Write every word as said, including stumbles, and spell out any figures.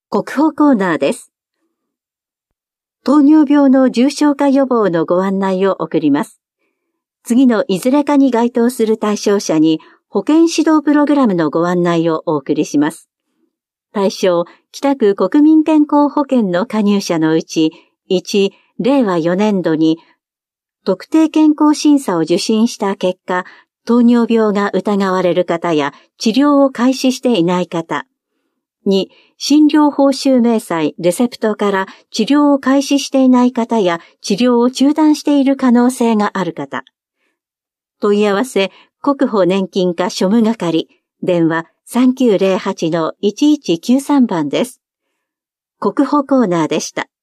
国保コーナーです。糖尿病の重症化予防のご案内を送ります。次のいずれかに該当する対象者に保健指導プログラムのご案内をお送りします。対象、北区国民健康保険の加入者のうち、いち、れいわよねんどに特定健康審査を受診した結果、糖尿病が疑われる方や治療を開始していない方。に、診療報酬明細レセプトから治療を開始していない方や治療を中断している可能性がある方。問い合わせ、国保年金課庶務係、電話 さんきゅうぜろはちのいちいちきゅうさん 番です。国保コーナーでした。